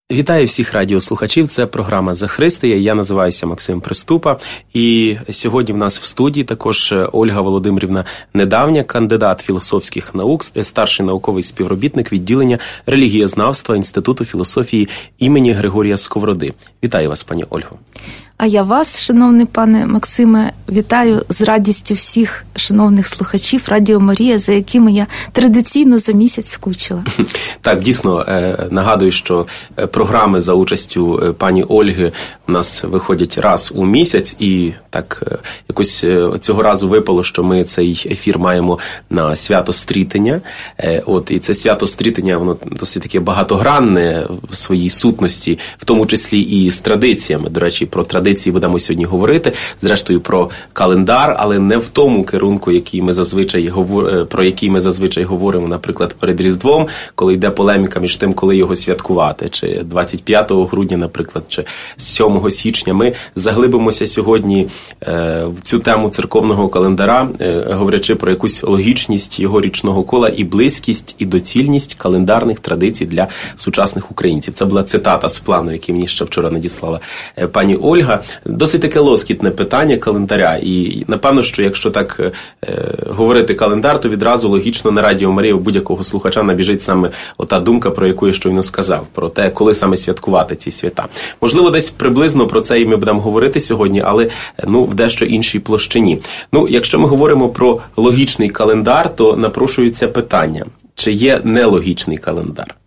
Вітаю всіх радіослухачів, це програма «За Христия», я називаюся Максим Приступа, і сьогодні в нас в студії також Ольга Володимирівна Недавня, кандидат філософських наук, старший науковий співробітник відділення релігієзнавства Інституту філософії імені Григорія Сковороди. Вітаю вас, пані Ольго. А я вас, шановний пане Максиме, вітаю з радістю всіх шановних слухачів Радіо Марія, за якими я традиційно за місяць скучила. Так, дійсно, нагадую, що програми за участю пані Ольги у нас виходять раз у місяць, і так якось цього разу випало, що ми цей ефір маємо на свято Стрітення. І це свято Стрітення, воно досить таке багатогранне в своїй сутності, в тому числі і з традиціями. До речі, про традиції будемо сьогодні говорити, зрештою про календар, але не в тому керунку, про який ми зазвичай говоримо, наприклад, перед Різдвом, коли йде полеміка між тим, коли його святкувати, чи 25 грудня, наприклад, чи 7 січня. Ми заглибимося сьогодні в цю тему церковного календара, говорячи про якусь логічність його річного кола і близькість, і доцільність календарних традицій для сучасних українців. Це була цитата з плану, який мені ще вчора надіслала пані Ольга. Досить таке лоскітне питання календаря. І напевно, що якщо так говорити календар, то відразу логічно на Радіо Марія у будь-якого слухача набіжить саме ота думка, про яку я щойно сказав, про те, коли саме святкувати ці свята. Можливо, десь приблизно про це і ми будемо говорити сьогодні, але в дещо іншій площині. Якщо ми говоримо про логічний календар, то напрошується питання, чи є нелогічний календар?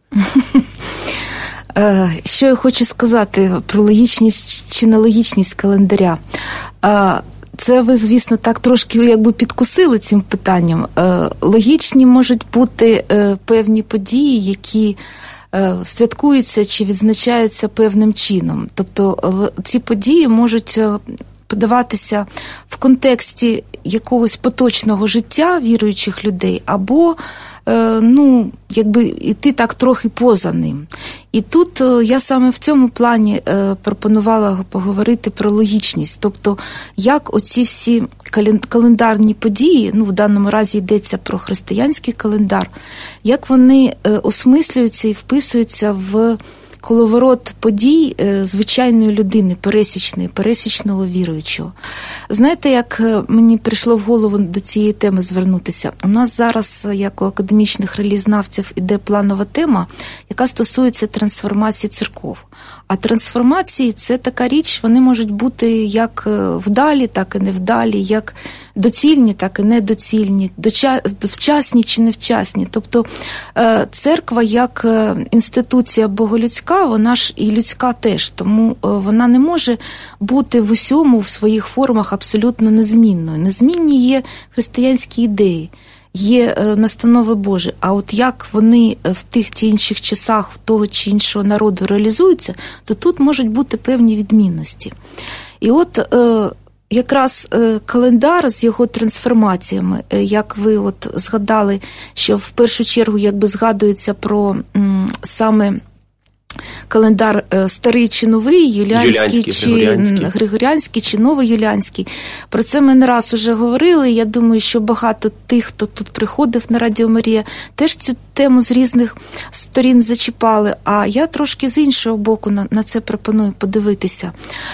Що я хочу сказати про логічність чи нелогічність календаря? Це ви, звісно, так трошки підкусили цим питанням. Логічні можуть бути певні події, які святкуються чи відзначаються певним чином. Тобто ці події можуть подаватися в контексті якогось поточного життя віруючих людей, або іти так трохи поза ним. І тут я саме в цьому плані пропонувала поговорити про логічність. Тобто, як оці всі календарні події, в даному разі йдеться про християнський календар, як вони осмислюються і вписуються в коловорот подій звичайної людини, пересічного віруючого. Знаєте, як мені прийшло в голову до цієї теми звернутися? У нас зараз, як у академічних релігієзнавців, іде планова тема, яка стосується трансформації церков. А трансформації – це така річ, вони можуть бути як вдалі, так і невдалі, як доцільні, так і недоцільні, вчасні чи невчасні. Тобто церква як інституція боголюдська, вона ж і людська теж, тому вона не може бути в усьому в своїх формах абсолютно незмінною. Незмінні є християнські ідеї, є настанови Божі, а от як вони в тих чи інших часах в того чи іншого народу реалізуються, то тут можуть бути певні відмінності. І от якраз календар з його трансформаціями, як ви згадали, що в першу чергу згадується про саме календар старий чи новий, юліанський чи григоріанський, чи новоюліанський. Про це ми не раз уже говорили. Я думаю, що багато тих, хто тут приходив на Радіо Марія, теж цю тему з різних сторін зачіпали. А я трошки з іншого боку на це пропоную подивитися.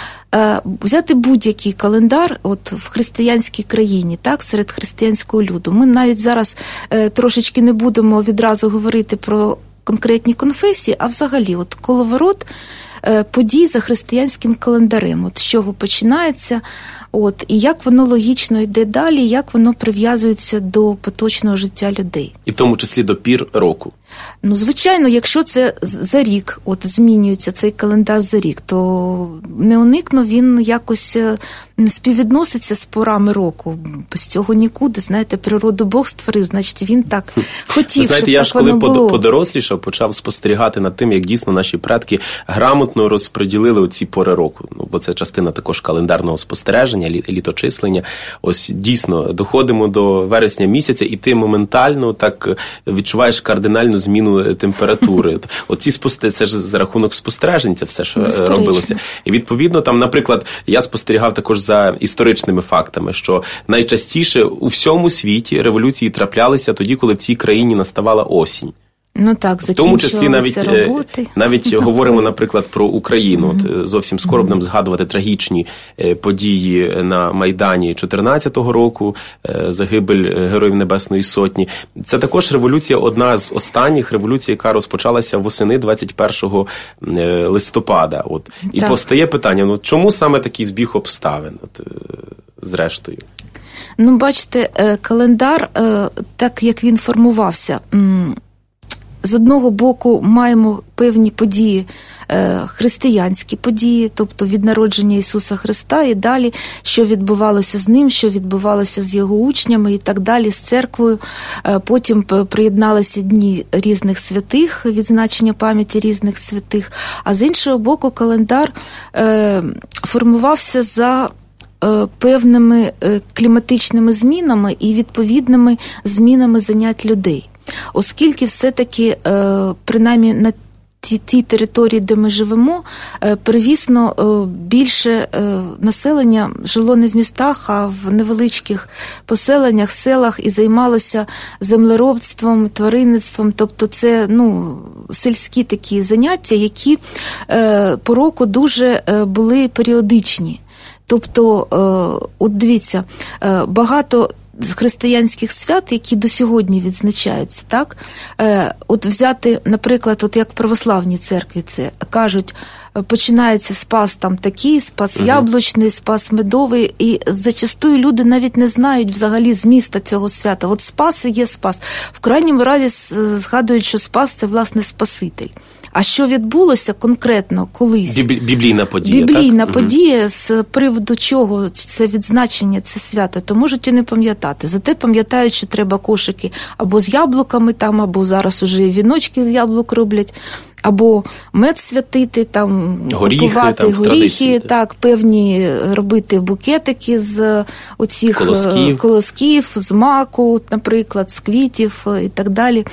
Взяти будь-який календар в християнській країні, так, серед християнського люду. Ми навіть зараз трошечки не будемо відразу говорити про конкретні конфесії, а взагалі коловорот подій за християнським календарем. З чого починається, і як воно логічно йде далі, як воно прив'язується до поточного життя людей. І в тому числі до пір року. Звичайно, якщо це за рік, змінюється цей календар за рік, то неуникно він якось співвідноситься з порами року. Без цього нікуди, знаєте, природу Бог створив, значить він так хотів, знаєте, щоб так воно було. Я ж коли подорослішав, почав спостерігати над тим, як дійсно наші предки грамотно розподілили оці пори року. Бо це частина також календарного спостереження, літочислення. Ось дійсно доходимо до вересня місяця, і ти моментально так відчуваєш кардинальну зміну температури. Це ж за рахунок спостережень це все, що робилося. І відповідно, там, наприклад, я спостерігав також за історичними фактами, що найчастіше у всьому світі революції траплялися тоді, коли в цій країні наставала осінь. Ну так, в тому числі навіть говоримо, наприклад, про Україну. От, зовсім скоро будемо згадувати трагічні події на Майдані 14-го року, загибель Героїв Небесної Сотні. Це також революція, одна з останніх революцій, яка розпочалася восени 21 листопада. От. І постає питання, чому саме такий збіг обставин, зрештою? Ну, бачите, календар, так як він формувався, з одного боку маємо певні події, християнські події, тобто від народження Ісуса Христа і далі, що відбувалося з ним, що відбувалося з його учнями і так далі, з церквою. Потім приєдналися дні різних святих, відзначення пам'яті різних святих. А з іншого боку, календар формувався за певними кліматичними змінами і відповідними змінами занять людей. Оскільки все-таки, принаймні на тій території, де ми живемо, перевісно більше населення жило не в містах, а в невеличких поселеннях, селах і займалося землеробством, тваринництвом. Тобто це сільські такі заняття, які по року дуже були періодичні. Тобто, от дивіться, багато з християнських свят, які до сьогодні відзначаються, так? От взяти, наприклад, от як в православній церкві це кажуть, починається спас там такий, спас яблучний, спас медовий, і зачастую люди навіть не знають взагалі зміста цього свята. От спас і є спас. В крайньому разі згадують, що спас – це, власне, Спаситель. А що відбулося конкретно колись? Біблійна подія, Біблійна подія, з приводу чого це відзначення, це свято, то можуть і не пам'ятати. Зате пам'ятають, що треба кошики або з яблуками там, або зараз уже віночки з яблук роблять, або мед святити, там, купувати горіхи, так, певні робити букетики з оцих колосків, з маку, наприклад, з квітів і так далі.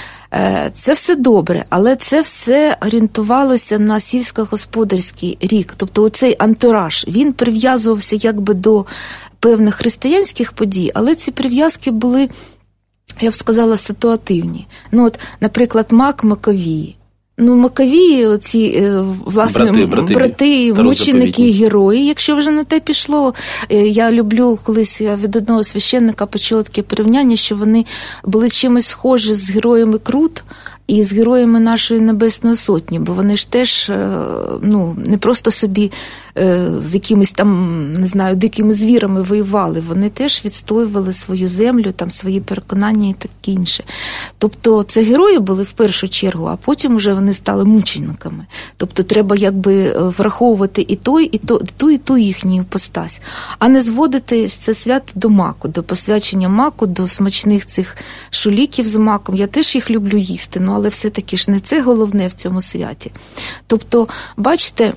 Це все добре, але це все орієнтувалося на сільськогосподарський рік. Тобто оцей антураж, він прив'язувався якби до певних християнських подій, але ці прив'язки були, я б сказала, ситуативні. От, наприклад, мак Маковії. Маковії, оці, власне, брати мученики, герої, якщо вже на те пішло. Я люблю, колись я від одного священника почула таке порівняння, що вони були чимось схожі з героями Крут і з героями нашої Небесної Сотні, бо вони ж теж, не просто собі з якимись там, не знаю, дикими звірами воювали, вони теж відстоювали свою землю, там свої переконання і таке інше. Тобто це герої були в першу чергу, а потім вже вони стали мучениками. Тобто треба якби враховувати і ту їхню постась, а не зводити це свято до маку, до посвячення маку, до смачних цих шуліків з маком. Я теж їх люблю їсти, але все-таки ж не це головне в цьому святі. Тобто, бачите,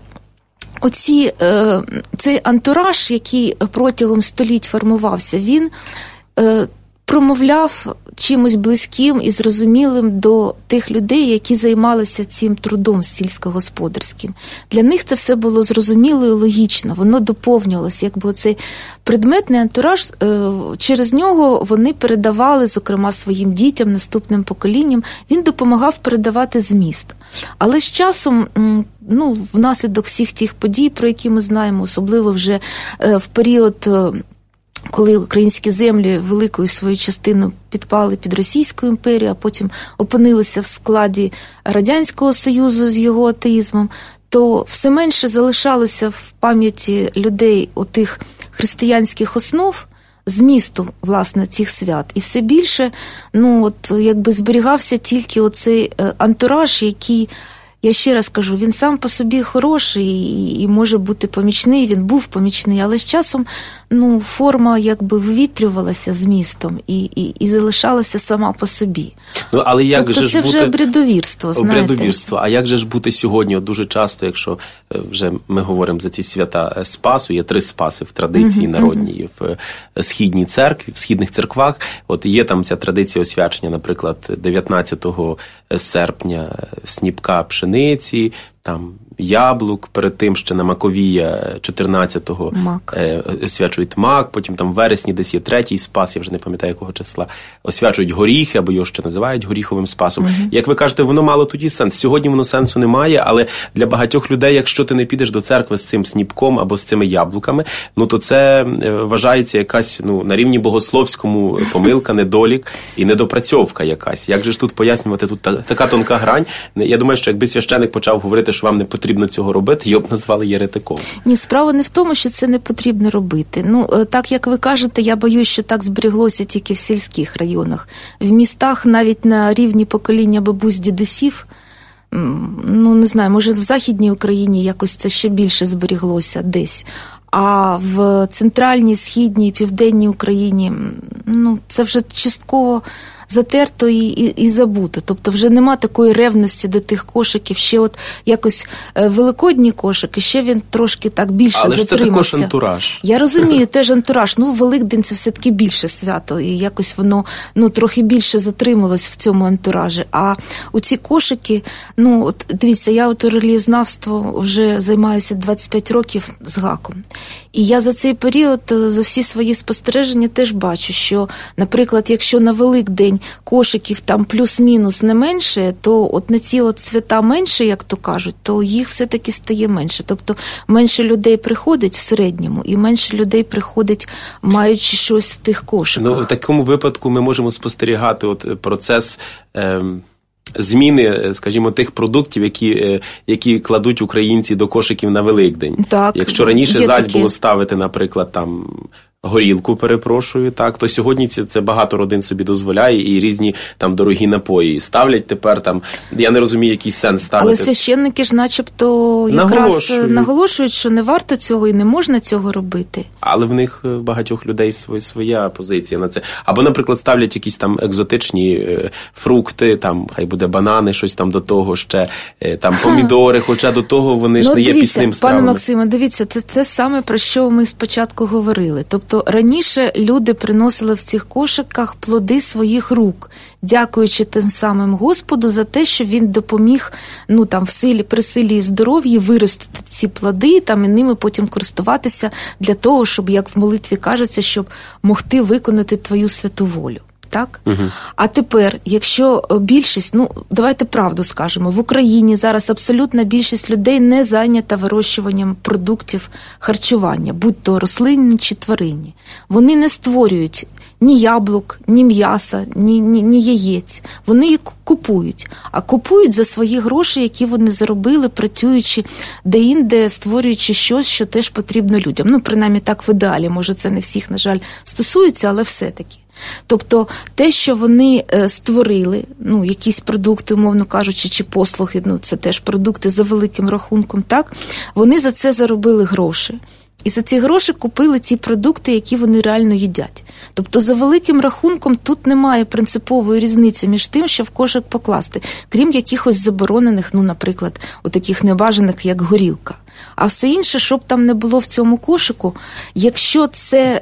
цей антураж, який протягом століть формувався, він промовляв чимось близьким і зрозумілим до тих людей, які займалися цим трудом сільськогосподарським. Для них це все було зрозуміло і логічно, воно доповнювалося, якби оцей предметний антураж, через нього вони передавали, зокрема, своїм дітям, наступним поколінням, він допомагав передавати зміст. Але з часом, внаслідок всіх тих подій, про які ми знаємо, особливо вже в період, коли українські землі великою свою частину підпали під Російську імперію, а потім опинилися в складі Радянського Союзу з його атеїзмом, то все менше залишалося в пам'яті людей отих християнських основ, змісту, власне, цих свят. І все більше, зберігався тільки оцей антураж, який, я ще раз кажу, він сам по собі хороший і може бути помічний, він був помічний, але з часом, форма вивітрювалася змістом і залишалася сама по собі. Але як тобто же це вже бредовірство, знаєте. Бредовірство. А як же ж бути сьогодні? Дуже часто, якщо вже ми говоримо за ці свята Спасу, є 3 Спаси в традиції народній, в східній церкві, в східних церквах. От є там ця традиція освячення, наприклад, 19 серпня сніпка пшениці, там яблук, перед тим ще на Маковія 14-го освячують мак, потім там в вересні десь є третій спас, я вже не пам'ятаю якого числа, освячують горіхи, або його ще називають горіховим спасом. Як ви кажете, воно мало тоді сенс. Сьогодні воно сенсу немає, але для багатьох людей, якщо ти не підеш до церкви з цим сніпком або з цими яблуками, то це вважається якась на рівні богословському помилка, недолік і недопрацьовка якась. Як же ж тут пояснювати, тут така тонка грань? Я думаю, що якби священик почав говорити, що вам не потрібно цього робити, його б назвали єретиком. Ні, справа не в тому, що це не потрібно робити. Так, як ви кажете, я боюсь, що так зберіглося тільки в сільських районах. В містах навіть на рівні покоління бабусь, дідусів, не знаю, може в Західній Україні якось це ще більше зберіглося десь. А в центральній, східній, південній Україні, це вже частково затерто і забуто. Тобто вже нема такої ревності до тих кошиків. Ще от якось великодній кошик, і ще він трошки так більше затримався. Але ж це також антураж. Я розумію, теж антураж. Великдень це все-таки більше свято, і якось воно трохи більше затрималось в цьому антуражі. А у ці кошики, дивіться, я от релігієзнавство вже займаюся 25 років з гаком. І я за цей період, за всі свої спостереження теж бачу, що, наприклад, якщо на Великдень кошиків там плюс-мінус не менше, то от на ці от свята менше, як то кажуть, то їх все-таки стає менше. Тобто менше людей приходить в середньому, і менше людей приходить, маючи щось в тих кошиках. В такому випадку ми можемо спостерігати процес зміни, скажімо, тих продуктів, які кладуть українці до кошиків на Великдень. Так, якщо раніше було ставити, наприклад, там горілку, так, то сьогодні це багато родин собі дозволяє, і різні там дорогі напої ставлять тепер там, я не розумію, який сенс ставити. Але священники ж начебто якраз наголошують, що не варто цього і не можна цього робити. Але в них багатьох людей своя позиція на це. Або, наприклад, ставлять якісь там екзотичні фрукти, там, хай буде банани, щось там до того ще, там помідори, хоча до того вони ж не є пісним стравами. Пане Максиме, дивіться, це те саме, про що ми спочатку говорили. Тобто раніше люди приносили в цих кошиках плоди своїх рук, дякуючи тим самим Господу за те, що він допоміг при силі і здоров'ї виростити ці плоди і ними потім користуватися для того, щоб, як в молитві кажеться, щоб могти виконати твою святу волю. Так? Угу. А тепер, якщо більшість, давайте правду скажемо, в Україні зараз абсолютна більшість людей не зайнята вирощуванням продуктів харчування, будь-то рослинні чи тваринні. Вони не створюють ні яблук, ні м'яса, ні яєць. Вони їх купують. А купують за свої гроші, які вони заробили, працюючи де-інде, створюючи щось, що теж потрібно людям. Принаймні так в ідеалі. Може, це не всіх, на жаль, стосується, але все-таки. Тобто те, що вони створили, якісь продукти, умовно кажучи, чи послуги, це теж продукти за великим рахунком, так, вони за це заробили гроші. І за ці гроші купили ці продукти, які вони реально їдять. Тобто за великим рахунком тут немає принципової різниці між тим, що в кошик покласти, крім якихось заборонених, наприклад, таких небажаних, як горілка. А все інше, що б там не було в цьому кошику, якщо це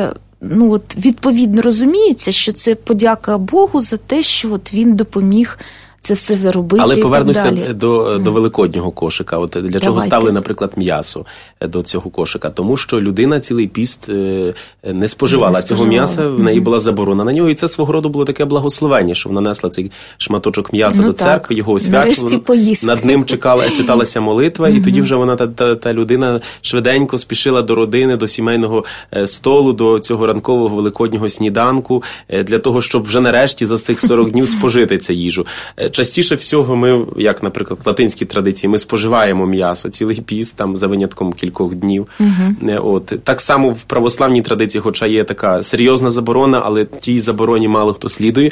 відповідно розуміється, що це подяка Богу за те, що він допоміг це все заробити. Але повернуся і так далі. до великоднього кошика. Для чого ставили, наприклад, м'ясо до цього кошика? Тому що людина цілий піст не споживала цього м'яса, в неї була заборона на нього, і це свого роду було таке благословення, що вона несла цей шматочок м'яса до церкви, його освячувала, над ним читалася молитва, і тоді вже вона, та людина, швиденько спішила до родини, до сімейного столу, до цього ранкового великоднього сніданку, для того, щоб вже нарешті за цих 40 днів спожити цю їжу. Частіше всього ми, як, наприклад, в латинській традиції, ми споживаємо м'ясо, цілий піст, там, за винятком кількох днів. Так само в православній традиції, хоча є така серйозна заборона, але тій забороні мало хто слідує.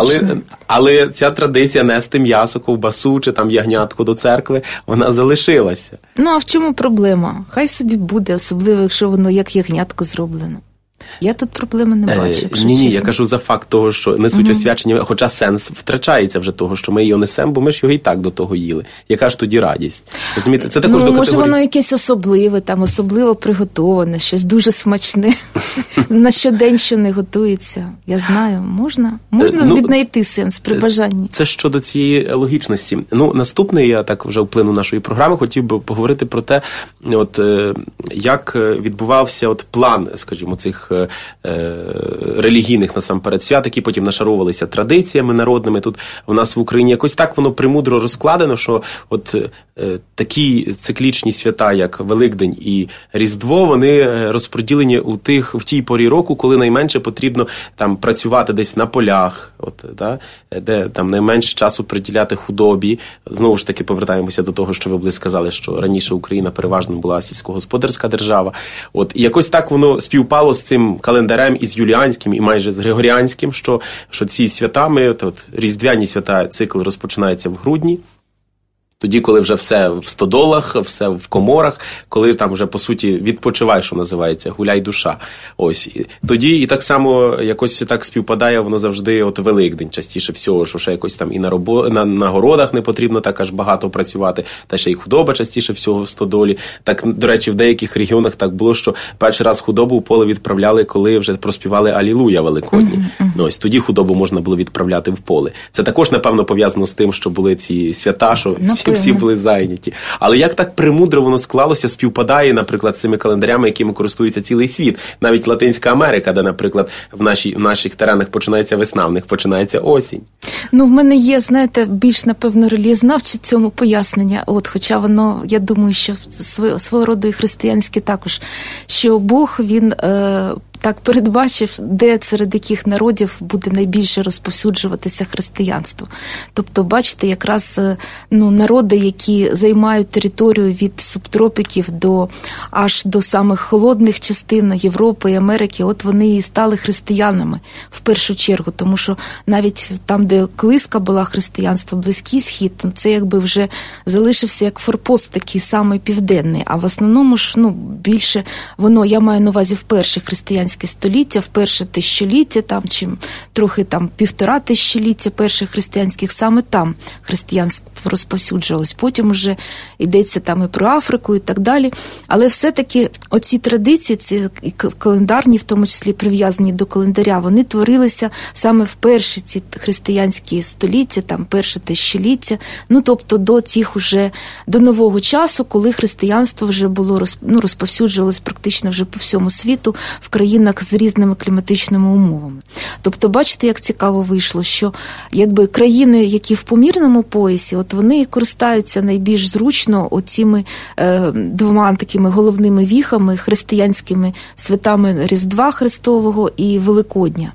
Але ця традиція нести м'ясо, ковбасу чи там ягнятку до церкви, вона залишилася. А в чому проблема? Хай собі буде, особливо, якщо воно як ягнятко зроблено. Я тут проблеми не бачу, якщо Ні, чесно. я кажу за факт того, що несуть освячення, хоча сенс втрачається вже того, що ми його несемо, бо ми ж його і так до того їли. Яка ж тоді радість? Розумієте, це також до категорії... Може воно якесь особливе, там особливо приготоване, щось дуже смачне, на щодень, що не готується. Я знаю, можна віднайти сенс при бажанні. Це щодо цієї логічності. Наступне, я так вже вплину нашої програми, хотів би поговорити про те, як відбувався план, скажімо, цих релігійних насамперед свят, які потім нашаровувалися традиціями народними. Тут в нас в Україні якось так воно премудро розкладено, що такі циклічні свята, як Великдень і Різдво, вони розподілені в тій порі року, коли найменше потрібно там працювати десь на полях, де там найменше часу приділяти худобі. Знову ж таки повертаємося до того, що ви були сказали, що раніше Україна переважно була сільськогосподарська держава. І якось так воно співпало з цим календарем і з юліанським, і майже з григоріанським, що ці свята, різдвяні свята, цикл розпочинається в грудні, тоді, коли вже все в стодолах, все в коморах, коли там вже, по суті, відпочивай, що називається, гуляй душа. Тоді і так само якось так співпадає воно завжди Великдень, частіше всього, що ще якось там і на городах не потрібно так аж багато працювати, та ще й худоба частіше всього в стодолі. Так, до речі, в деяких регіонах так було, що перший раз худобу в поле відправляли, коли вже проспівали Алілуя Великодні. Тоді худобу можна було відправляти в поле. Це також, напевно, пов'язано з тим, що були ці свята, що всі були зайняті. Але як так премудро воно склалося, співпадає, наприклад, з цими календарями, якими користується цілий світ. Навіть Латинська Америка, де, наприклад, в наших теренах починається весна, в них починається осінь. В мене є, знаєте, більш, напевно, релігієзнавче цьому пояснення. Хоча воно, я думаю, що свого роду і християнське також, що Бог, він так передбачив, де серед яких народів буде найбільше розповсюджуватися християнство. Тобто, бачите, якраз народи, які займають територію від субтропіків аж до самих холодних частин Європи і Америки, вони і стали християнами в першу чергу, тому що навіть там, де колиска була християнство, Близький Схід, це якби вже залишився як форпост такий самий південний, а в основному ж, більше воно, я маю на увазі в перші християнські століття, в перше тисячоліття, чи трохи 1,5 тисячоліття перших християнських, саме там християнство розповсюджувалось. Потім вже йдеться і про Африку і так далі. Але все-таки оці традиції, ці календарні, в тому числі прив'язані до календаря, вони творилися саме в перші ці християнські століття, перше тисячоліття, тобто до нового часу, коли християнство вже було розповсюджувалось практично вже по всьому світу, в країнах з різними кліматичними умовами. Тобто, бачите, як цікаво вийшло, що якби країни, які в помірному поясі, вони користаються найбільш зручно оціми двома такими головними віхами, християнськими святами Різдва Христового і Великодня.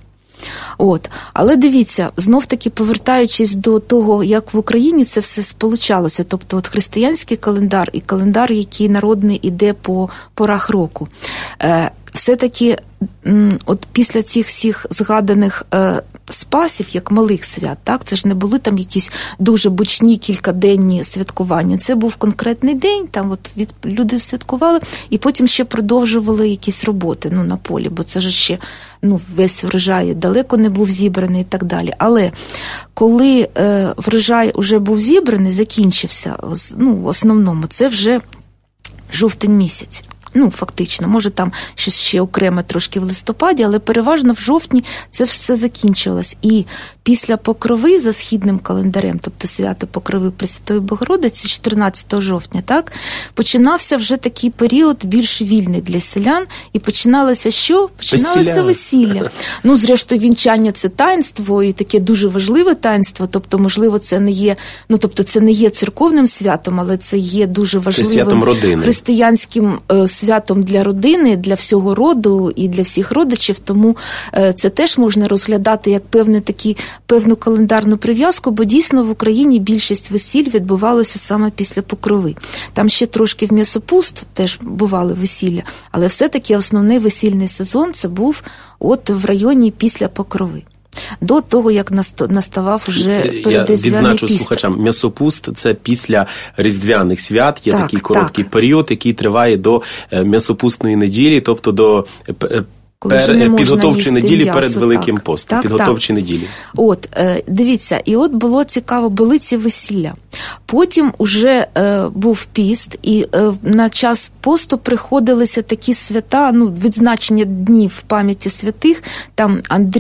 Але дивіться, знов-таки повертаючись до того, як в Україні це все сполучалося, тобто християнський календар і календар, який народний іде по порах року. Все-таки після цих всіх згаданих спасів, як малих свят, це ж не були там якісь дуже бучні кількаденні святкування. Це був конкретний день, люди святкували, і потім ще продовжували якісь роботи на полі, бо це ж ще весь врожай далеко не був зібраний і так далі. Але коли врожай вже був зібраний, закінчився, в основному, це вже жовтень місяць. Фактично, може там щось ще окреме трошки в листопаді, але переважно в жовтні це все закінчилось. І після Покрови за східним календарем, тобто свято Покрови Пресвятої Богородиці, 14 жовтня, починався вже такий період більш вільний для селян, і починалося що? Починалося весілля. Зрештою, вінчання – це таїнство, і таке дуже важливе таїнство, тобто, можливо, це не є, це не є церковним святом, але це є дуже важливим християнським святом для родини, для всього роду і для всіх родичів, тому це теж можна розглядати як певну календарну прив'язку, бо дійсно в Україні більшість весіль відбувалося саме після Покрови. Там ще трошки в М'ясопуст теж бували весілля, але все-таки основний весільний сезон це був в районі після Покрови. До того, як наставав вже передріздвяний піст. Я відзначу слухачам, М'ясопуст – це після різдвяних свят, є такий короткий період, який триває до М'ясопустної неділі, тобто до коли вже не можна підготовчі неділі м'ясо, перед Великим постом. Підготовчі неділі. От, дивіться, і от було цікаво, були ці весілля. Потім уже був піст, і на час посту приходилися такі свята, відзначення днів в пам'яті святих, там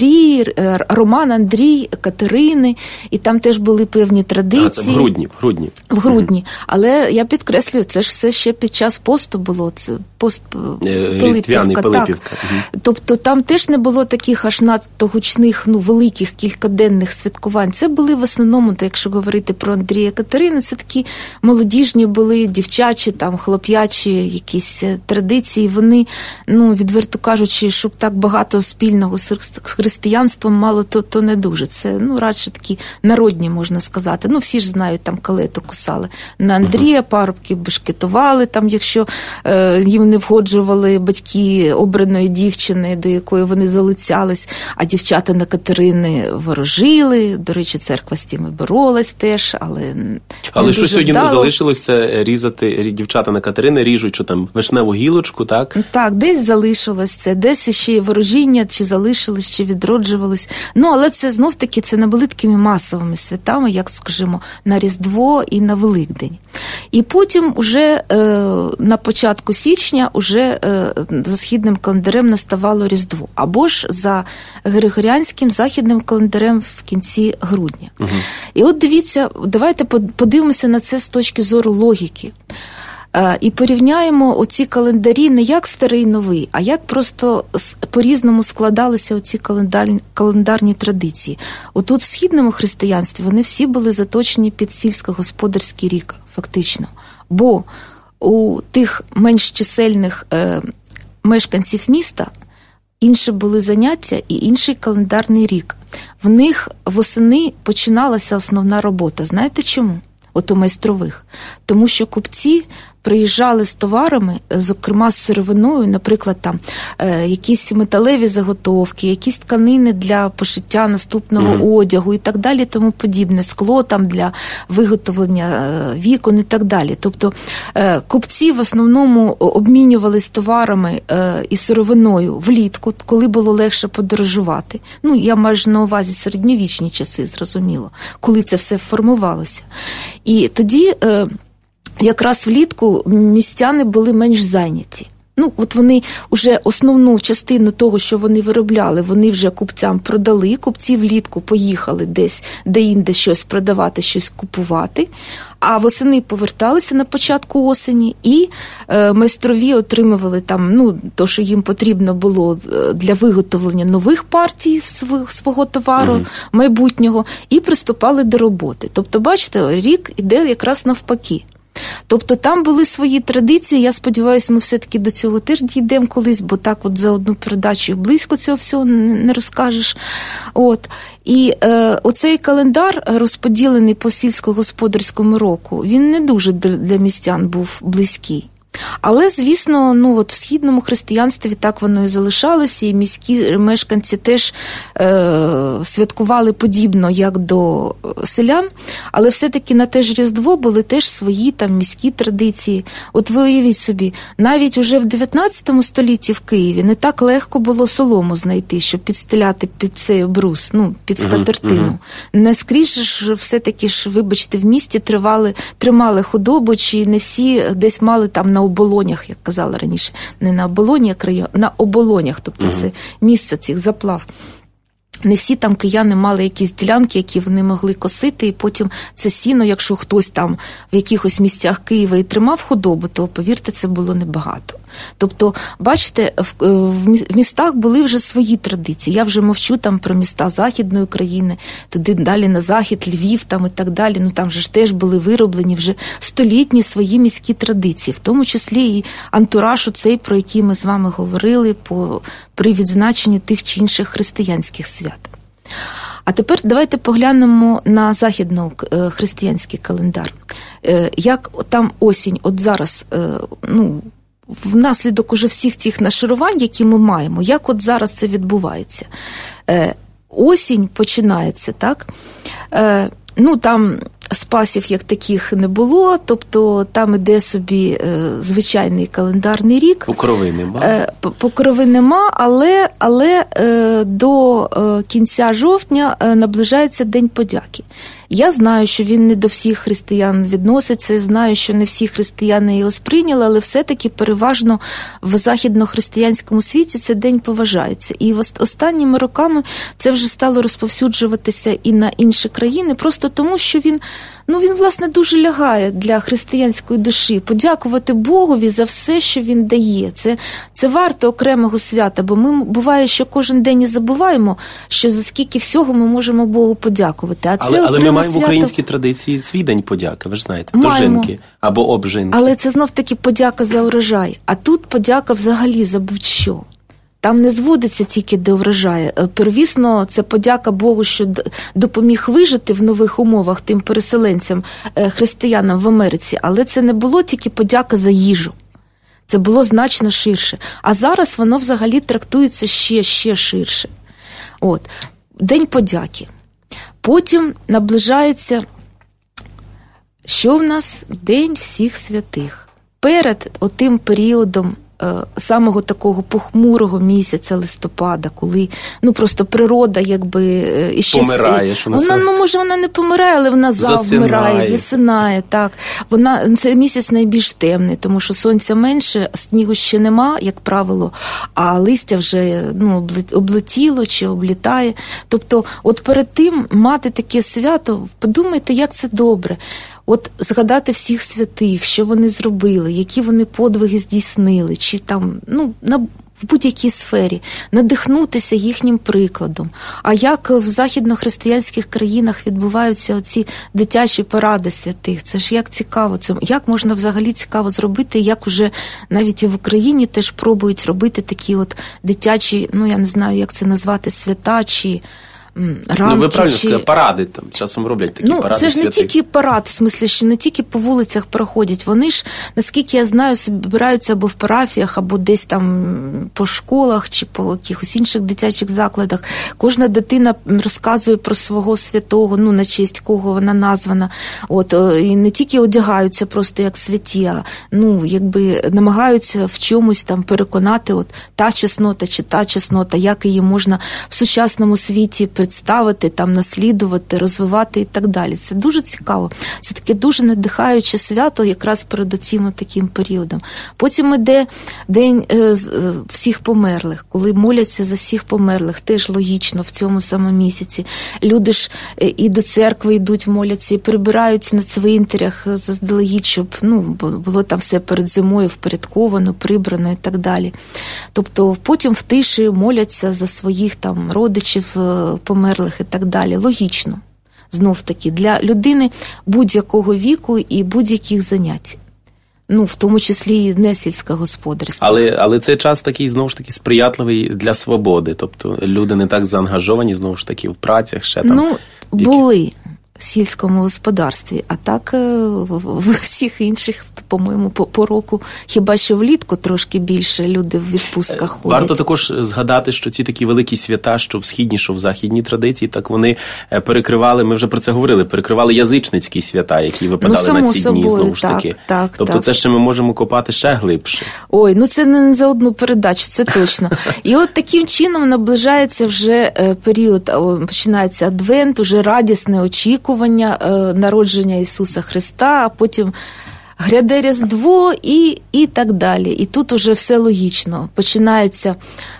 Роман, Андрій, Катерини, і там теж були певні традиції. Це в грудні. В грудні. Але я підкреслюю, це ж все ще під час посту було. Це пост Різдвяний, Пилипівка. Тобто там теж не було таких аж надто гучних, великих кількаденних святкувань. Це були в основному, якщо говорити про Андрія, Катерини, це такі молодіжні були, дівчачі, там, хлоп'ячі якісь традиції. Вони, відверто кажучи, щоб так багато спільного з християнством мало, то не дуже. Це, радше такі народні, можна сказати. Всі ж знають, там калету кусали на Андрія, парубки бешкетували, там, якщо їм не входжували батьки обраної дівчини, до якої вони залицялись, а дівчата на Катерини ворожили. До речі, церква з тим і боролась теж, але що сьогодні не залишилось, це різати, дівчата на Катерини ріжуть, що там, вишневу гілочку, так? Так, десь залишилось це, десь ще ворожіння, чи залишилось, чи відроджувалось. Але це знов-таки, це не були такими масовими святами, як, скажімо, на Різдво і на Великдень. І потім уже на початку січня уже за східним календарем наставало Різдво. Або ж за григоріанським західним календарем в кінці грудня. І от дивіться, давайте подивимося на це з точки зору логіки. І порівняємо оці календарі не як старий і новий, а як просто по-різному складалися оці календарні традиції. Отут в східному християнстві вони всі були заточені під сільськогосподарський рік, фактично. Бо у тих менш чисельних мешканців міста інші були заняття і інший календарний рік. В них восени починалася основна робота. Знаєте чому? От у майстрових. Тому що купці приїжджали з товарами, зокрема з сировиною, наприклад, там якісь металеві заготовки, якісь тканини для пошиття наступного одягу і так далі, тому подібне, скло там для виготовлення вікон і так далі. Тобто купці в основному обмінювались товарами і сировиною влітку, коли було легше подорожувати. Я маю на увазі середньовічні часи, зрозуміло, коли це все формувалося. І тоді якраз влітку містяни були менш зайняті. От вони вже основну частину того, що вони виробляли, вони вже купцям продали. Купці влітку поїхали десь, де-інде щось продавати, щось купувати. А восени поверталися на початку осені, і майстрові отримували там, то, що їм потрібно було для виготовлення нових партій свого товару майбутнього, і приступали до роботи. Тобто, бачите, рік іде якраз навпаки. Тобто там були свої традиції, я сподіваюся, ми все-таки до цього теж дійдемо колись, бо так от за одну передачу близько цього всього не розкажеш. І оцей календар, розподілений по сільськогосподарському року, він не дуже для містян був близький. Але, звісно, в східному християнстві так воно і залишалося, і міські мешканці теж святкували подібно, як до селян, але все-таки на те ж Різдво були теж свої там міські традиції. От ви уявіть собі, навіть уже в 19 столітті в Києві не так легко було солому знайти, щоб підстеляти під цей брус, під скатертину. Не скрізь ж все-таки ж, вибачте, в місті тримали худобу, чи не всі десь мали там на оболонях, як казали раніше, не на оболонях, на оболонях, тобто це місце цих заплав. Не всі там кияни мали якісь ділянки, які вони могли косити, і потім це сіно, якщо хтось там в якихось місцях Києва і тримав худобу, то, повірте, це було небагато. Тобто, бачите, в містах були вже свої традиції. Я вже мовчу там про міста Західної України, туди далі на Захід, Львів там і так далі. Там же ж теж були вироблені вже столітні свої міські традиції, в тому числі і антураж оцей, про який ми з вами говорили при відзначенні тих чи інших християнських свят. А тепер давайте поглянемо на західно-християнський календар. Як там осінь, от зараз, внаслідок уже всіх цих нашарувань, які ми маємо, як от зараз це відбувається? Осінь починається, так? Там спасів як таких не було, тобто там іде собі звичайний календарний рік. Покрови нема. Покрови нема, але до кінця жовтня наближається День подяки. Я знаю, що він не до всіх християн відноситься, знаю, що не всі християни його сприйняли, але все-таки переважно в західнохристиянському світі цей день поважається. І останніми роками це вже стало розповсюджуватися і на інші країни, просто тому, що він, власне, дуже лягає для християнської душі. Подякувати Богові за все, що він дає. Це варто окремого свята, бо ми, буває, що кожен день і забуваємо, що за скільки всього ми можемо Богу подякувати. Але ми маємо в українській традиції свій день подяки, ви ж знаєте, до жінки або об жінки. Але це знов-таки подяка за урожай. А тут подяка взагалі за будь-що. Там не зводиться тільки до врожаю. Первісно, це подяка Богу, що допоміг вижити в нових умовах тим переселенцям, християнам в Америці. Але це не було тільки подяка за їжу. Це було значно ширше. А зараз воно взагалі трактується ще ширше. День подяки. Потім наближається, що в нас? День всіх святих. Перед отим періодом самого такого похмурого місяця листопада, коли просто природа іще помирає, що вона не помирає, але вона завмирає, засинає, так. Це місяць найбільш темний, тому що сонця менше, снігу ще нема, як правило, а листя вже облетіло чи облітає. Тобто, перед тим мати таке свято, подумайте, як це добре. Згадати всіх святих, що вони зробили, які вони подвиги здійснили, чи там, в будь-якій сфері, надихнутися їхнім прикладом. А як в західнохристиянських країнах відбуваються оці дитячі паради святих? Це ж як цікаво, як можна взагалі цікаво зробити, як уже навіть і в Україні теж пробують робити такі дитячі, я не знаю, як це назвати, свята, чи ранки, ви правильно сказали, паради там часом роблять такі паради це ж святих. Не тільки парад, в смислі, що не тільки по вулицях проходять. Вони ж, наскільки я знаю, збираються або в парафіях, або десь там по школах, чи по якихось інших дитячих закладах. Кожна дитина розказує про свого святого, на честь кого вона названа. І не тільки одягаються просто як святі, а намагаються в чомусь там переконати та чеснота чи та чеснота, як її можна в сучасному світі представити, там наслідувати, розвивати і так далі. Це дуже цікаво. Це таке дуже надихаюче свято якраз перед оцим таким періодом. Потім іде День всіх померлих, коли моляться за всіх померлих. Теж логічно в цьому самому місяці. Люди ж і до церкви йдуть, моляться, і прибирають на цвинтарях заздалегідь, щоб було там все перед зимою впорядковано, прибрано і так далі. Тобто потім в тиші моляться за своїх там родичів померлих і так далі. Логічно. Знов-таки, для людини будь-якого віку і будь-яких занять. В тому числі і не сільськогосподарських. Але це час такий, знову ж таки, сприятливий для свободи. Тобто люди не так заангажовані, знову ж таки, в працях ще там. Були в сільському господарстві, а так в всіх інших, по-моєму, по року, хіба що влітку трошки більше люди в відпустках ходять. Варто також згадати, що ці такі великі свята, що в східній, що в західній традиції, так вони перекривали, ми вже про це говорили, перекривали язичницькі свята, які випадали на ці дні, знову ж таки. Тобто це ще ми можемо копати ще глибше. Ой, це не за одну передачу, це точно. І таким чином наближається вже період, починається Адвент, уже радісне очікування народження Ісуса Христа, а потім гряде Різдво і так далі. І тут уже все логічно. Починається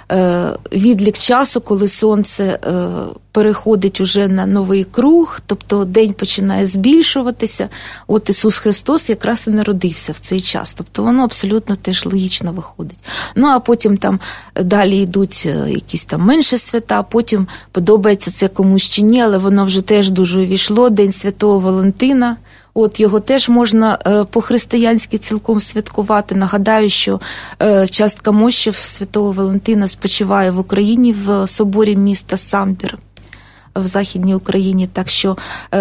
відлік часу, коли сонце переходить уже на новий круг, тобто день починає збільшуватися. Ісус Христос якраз і народився в цей час. Тобто воно абсолютно теж логічно виходить. А потім там далі йдуть якісь там менші свята, потім подобається це комусь чи ні, але воно вже теж дуже увійшло. День Святого Валентина. Його теж можна по-християнськи цілком святкувати. Нагадаю, що частка мощів Святого Валентина спочиває в Україні в соборі міста Самбір. в Західній Україні, так що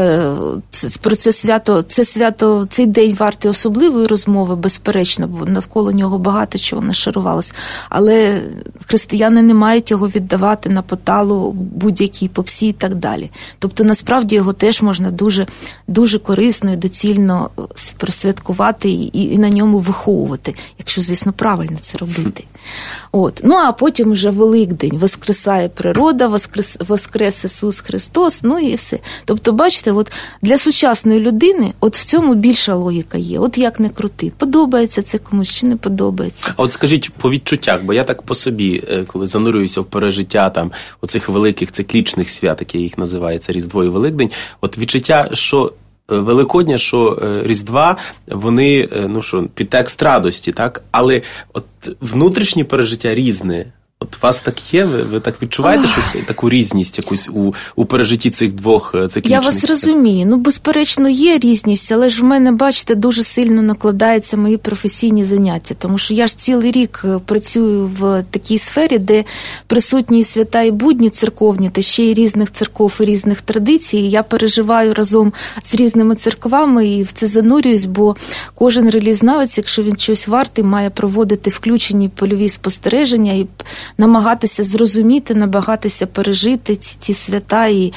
про це свято, цей день вартий особливої розмови, безперечно, бо навколо нього багато чого нашарувалось. Але християни не мають його віддавати на поталу будь-якій попсі і так далі. Тобто, насправді, його теж можна дуже, дуже корисно і доцільно святкувати і на ньому виховувати, якщо, звісно, правильно це робити. Ну, а потім вже Великдень. Воскресає природа, воскрес Ісус Христос, ну і все. Тобто, бачите, от для сучасної людини от в цьому більша логіка є. От як не крути. Подобається це комусь чи не подобається. А от скажіть по відчуттях, бо я так по собі, коли занурююся в пережиття там оцих великих циклічних свят, які їх називається Різдво і Великдень, от відчуття, що Великодня, що Різдва, вони, підтекст радості, так? Але от внутрішнє пережиття різне. От у вас так є? Ви так відчуваєте щось, таку різність якусь у пережитті цих двох циклічних? Я вас розумію. Безперечно, є різність, але ж в мене, бачите, дуже сильно накладаються мої професійні заняття, тому що я ж цілий рік працюю в такій сфері, де присутні і свята, і будні церковні, та ще й різних церков і різних традицій. І я переживаю разом з різними церквами і в це занурююсь, бо кожен релігієзнавець, якщо він щось вартий, має проводити включені польові спостереження і намагатися зрозуміти, намагатися пережити ці свята і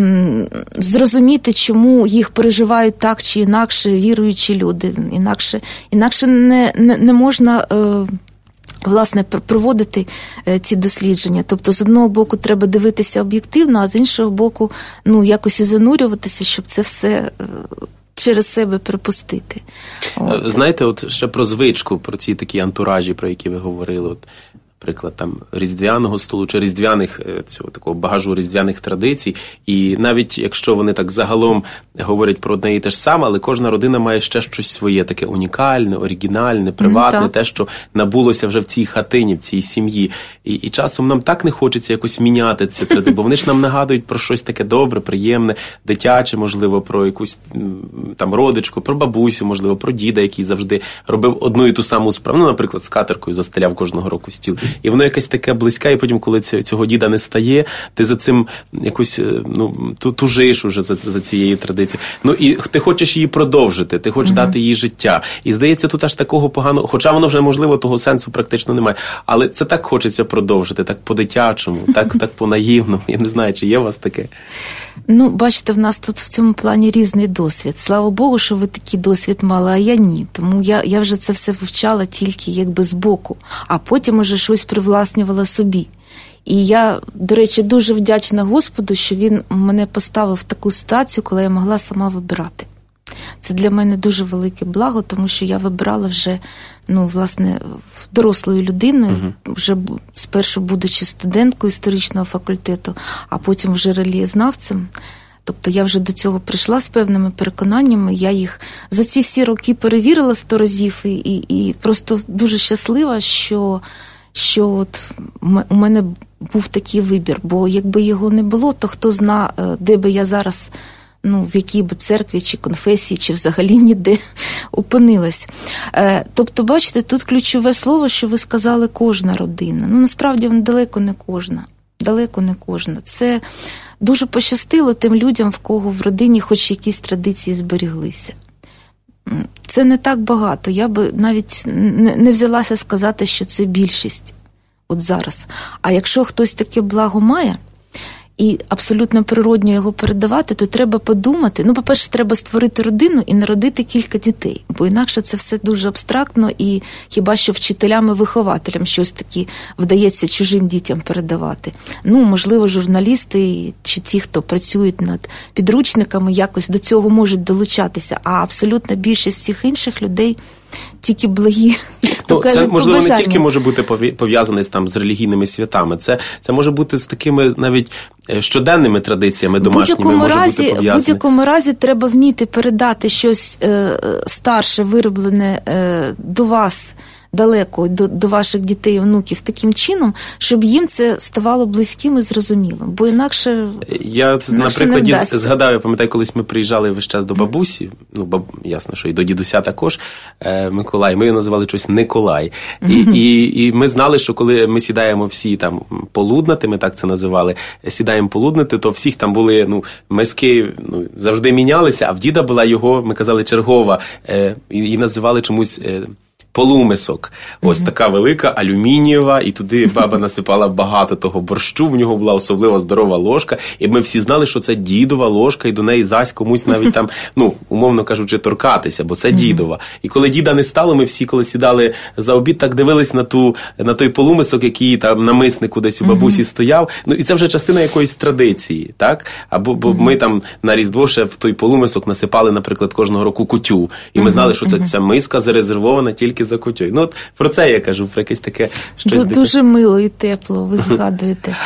зрозуміти, чому їх переживають так чи інакше віруючі люди. Інакше не можна власне проводити ці дослідження. Тобто, з одного боку, треба дивитися об'єктивно, а з іншого боку, якось і занурюватися, щоб це все через себе припустити. Знаєте, от ще про звичку, про ці такі антуражі, про які ви говорили, от, наприклад, там різдвяного столу чи різдвяних, цього такого багажу різдвяних традицій, і навіть якщо вони так загалом говорять про одне і те ж саме, але кожна родина має ще щось своє, таке унікальне, оригінальне, приватне, те, що набулося вже в цій хатині, в цій сім'ї. І часом нам так не хочеться якось міняти ці традиції, бо вони ж нам нагадують про щось таке добре, приємне, дитяче, можливо, про якусь там родичку, про бабусю, можливо, про діда, який завжди робив одну і ту саму справу, наприклад, скатеркою застеляв кожного року стіл. І воно якесь таке близьке, і потім, коли цього діда не стає, ти за цим якось тужиш уже за цією традицією. І ти хочеш її продовжити, ти хочеш дати їй життя. І здається, тут аж такого поганого, хоча воно вже, можливо, того сенсу практично немає. Але це так хочеться продовжити, так по-дитячому, так по-наївному. Я не знаю, чи є у вас таке? Бачите, в нас тут в цьому плані різний досвід. Слава Богу, що ви такий досвід мали, а я ні. Тому я вже це все вивчала тільки якби збоку. А потім уже щось привласнювала собі. І я, до речі, дуже вдячна Господу, що Він мене поставив в таку ситуацію, коли я могла сама вибирати. Це для мене дуже велике благо, тому що я вибирала вже, власне, дорослою людиною, вже спершу будучи студенткою історичного факультету, а потім вже релігієзнавцем. Тобто я вже до цього прийшла з певними переконаннями, я їх за ці всі роки перевірила 100 разів і просто дуже щаслива, що от у мене був такий вибір, бо якби його не було, то хто зна, де би я зараз, в якій би церкві, чи конфесії, чи взагалі ніде опинилась. Тобто, бачите, тут ключове слово, що ви сказали, кожна родина. Насправді, далеко не кожна. Далеко не кожна. Це дуже пощастило тим людям, в кого в родині хоч якісь традиції зберіглися. Це не так багато. Я би навіть не взялася сказати, що це більшість от зараз. А якщо хтось таке благо має, і абсолютно природньо його передавати, то треба подумати. По-перше, треба створити родину і народити кілька дітей, бо інакше це все дуже абстрактно, і хіба що вчителям і вихователям щось таке вдається чужим дітям передавати. Можливо, журналісти чи ті, хто працюють над підручниками, якось до цього можуть долучатися, а абсолютна більшість всіх інших людей тільки благі, це, можливо, не тільки може бути пов'язане з релігійними святами. Це може бути з такими навіть щоденними традиціями домашніми, може бути пов'язане. В будь-якому разі треба вміти передати щось старше, вироблене до вас, далеко до ваших дітей і онуків таким чином, щоб їм це ставало близьким і зрозумілим. Бо інакше я, наприклад, згадав, я пам'ятаю, колись ми приїжджали весь час до бабусі, ясно, що і до дідуся також, Миколай, ми його називали щось Николай. І ми знали, що коли ми сідаємо всі там полуднати, ми так це називали, сідаємо полуднити, то всіх там були, миски завжди мінялися, а в діда була його, ми казали, чергова, і називали чомусь полумисок. Ось така велика, алюмінієва, і туди баба насипала багато того борщу, в нього була особливо здорова ложка, і ми всі знали, що це дідова ложка, і до неї зась комусь навіть там, умовно кажучи, торкатися, бо це дідова. І коли діда не стало, ми всі, коли сідали за обід, так дивились на той полумисок, який там на миснику десь у бабусі стояв. І це вже частина якоїсь традиції, так? Бо ми там на Різдво ще в той полумисок насипали, наприклад, кожного року кутю. І ми знали, що ця миска зарезервована тільки за кутю. От про це я кажу, про якесь таке щось. Дуже мило і тепло, ви згадуєте.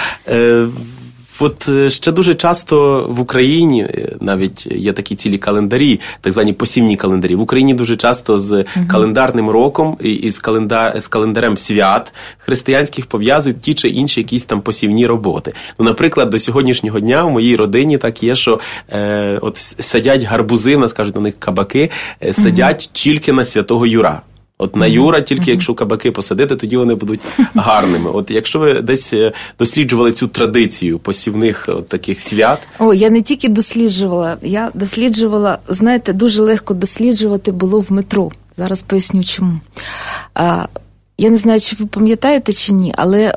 От ще дуже часто в Україні, навіть є такі цілі календарі, так звані посівні календарі, в Україні дуже часто з календарним роком і з календарем свят християнських пов'язують ті чи інші якісь там посівні роботи. Наприклад, до сьогоднішнього дня в моїй родині так є, що от садять гарбузи, в нас кажуть на них кабаки, садять тільки на Святого Юра. От на Юра, тільки якщо кабаки посадити, тоді вони будуть гарними. От якщо ви десь досліджували цю традицію посівних таких свят. Я не тільки досліджувала, я досліджувала, знаєте, дуже легко досліджувати було в метро. Зараз поясню чому. Я не знаю, чи ви пам'ятаєте чи ні, але,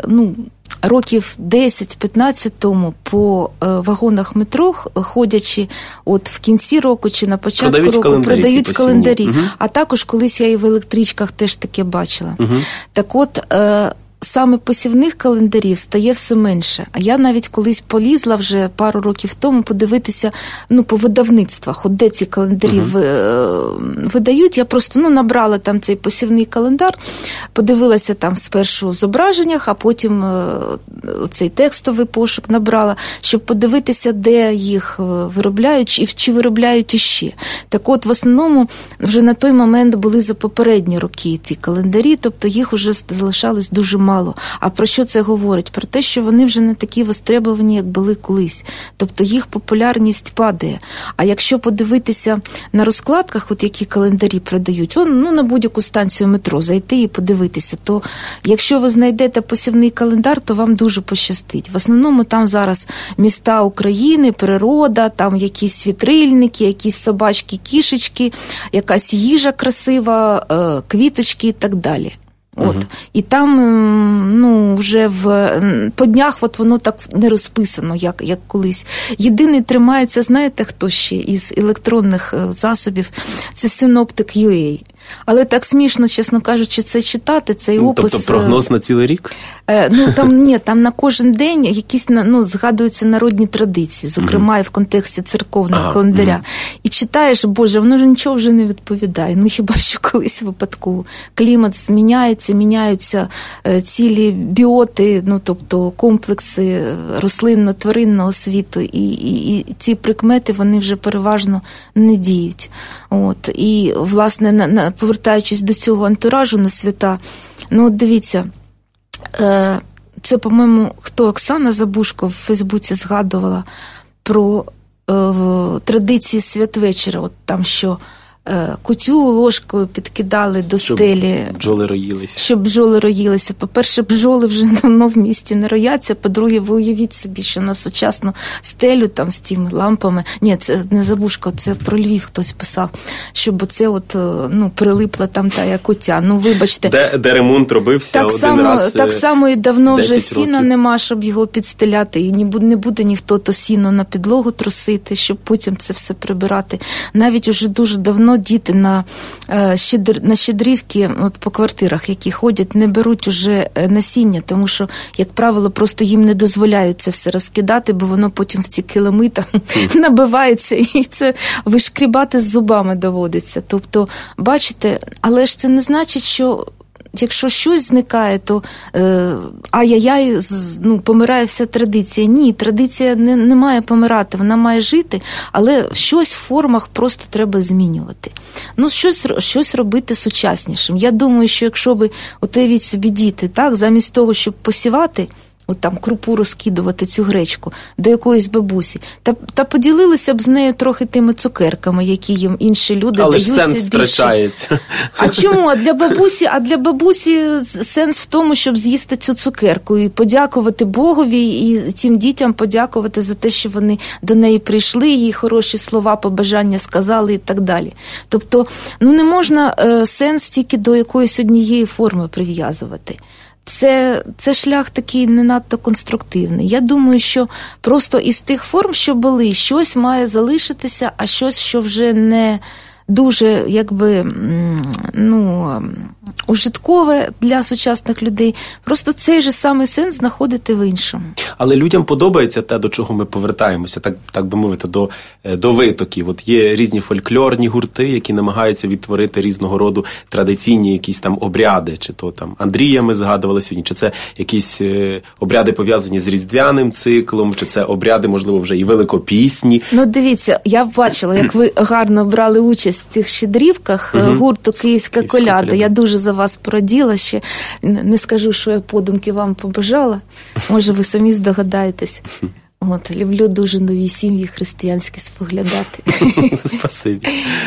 років 10-15 тому по вагонах метро, ходячи от в кінці року чи на початку року, продають календарі. А також колись я і в електричках теж таке бачила. Так от, саме посівних календарів стає все менше. А я навіть колись полізла вже пару років тому подивитися, по видавництвах, от де ці календарі видають. Я просто, набрала там цей посівний календар, подивилася там спершу в зображеннях, а потім цей текстовий пошук набрала, щоб подивитися, де їх виробляють, і чи виробляють іще. Так от, в основному, вже на той момент були за попередні роки ці календарі, тобто їх вже залишалось дуже мало. А про що це говорить? Про те, що вони вже не такі востребовані, як були колись. Тобто їх популярність падає. А якщо подивитися на розкладках, от які календарі продають, на будь-яку станцію метро зайти і подивитися, то якщо ви знайдете посівний календар, то вам дуже пощастить. В основному там зараз міста України, природа, там якісь вітрильники, якісь собачки, кішечки, якась їжа красива, квіточки і так далі. І там, вже по днях воно так не розписано, як колись. Єдиний тримається, знаєте, хто ще із електронних засобів? Це Synoptic.ua. Але так смішно, чесно кажучи, це читати, цей опис. Тобто прогноз на цілий рік? Там на кожен день якісь, згадуються народні традиції, зокрема і в контексті церковного календаря. І читаєш, Боже, воно ж нічого вже не відповідає. Хіба що колись випадково. Клімат міняються цілі біоти, тобто комплекси рослинно-тваринного світу. І ці прикмети, вони вже переважно не діють. І, власне, повертаючись до цього антуражу на свята, дивіться, це, по-моєму, Оксана Забушко в Фейсбуці згадувала про традиції святвечора, от там, що кутю ложкою підкидали до стелі. Щоб бджоли роїлися. По-перше, бджоли вже давно в місті не рояться. По-друге, ви уявіть собі, що на сучасну стелю там з тими лампами. Ні, це не Забушко, це про Львів хтось писав. Щоб оце прилипла там тая кутя. Вибачте. Де ремонт робився раз. Так само і давно вже сіна нема, щоб його підстеляти. І не буде ніхто то сіно на підлогу трусити, щоб потім це все прибирати. Навіть уже дуже давно діти на щедрівки по квартирах, які ходять, не беруть уже насіння, тому що, як правило, просто їм не дозволяють це все розкидати, бо воно потім в ці килими там набивається, і це вишкрібати з зубами доводиться. Тобто, бачите, але ж це не значить, що якщо щось зникає, то ай-яй-яй, помирає вся традиція. Ні, традиція не має помирати, вона має жити, але щось в формах просто треба змінювати. Щось робити сучаснішим. Я думаю, що якщо би, от уявіть собі діти, так, замість того, щоб посівати, от там крупу розкидувати, цю гречку, до якоїсь бабусі, та поділилися б з нею трохи тими цукерками, які їм інші люди але дають. Але сенс втрачається. А чому? А для бабусі сенс в тому, щоб з'їсти цю цукерку і подякувати Богові, і цим дітям подякувати за те, що вони до неї прийшли, їй хороші слова, побажання сказали і так далі. Тобто, не можна сенс тільки до якоїсь однієї форми прив'язувати. Це шлях такий не надто конструктивний. Я думаю, що просто із тих форм, що були, щось має залишитися, а щось, що вже не дуже, ужиткове для сучасних людей, просто цей же самий сенс знаходити в іншому. Але людям подобається те, до чого ми повертаємося, так би мовити, до витоків. От є різні фольклорні гурти, які намагаються відтворити різного роду традиційні якісь там обряди, чи то там Андрія ми згадували сьогодні, чи це якісь обряди пов'язані з різдвяним циклом, чи це обряди, можливо, вже і великопісні. Дивіться, я бачила, як ви гарно брали участь в цих щедрівках гурту «Київська коляда». Я дуже за вас пораділа, ще не скажу, що я подумки вам побажала. Може, ви самі здогадаєтесь. Люблю дуже нові сім'ї християнські споглядати. Спасибі.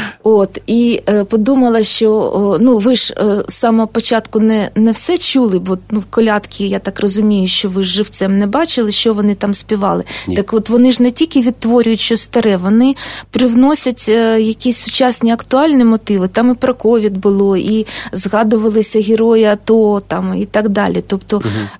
І подумала, що, ви ж з самого початку не все чули, бо колядки, я так розумію, що ви ж живцем не бачили, що вони там співали. Ні. Так от вони ж не тільки відтворюють щось старе, вони привносять якісь сучасні актуальні мотиви. Там і про ковід було, і згадувалися герої АТО, там, і так далі. Тобто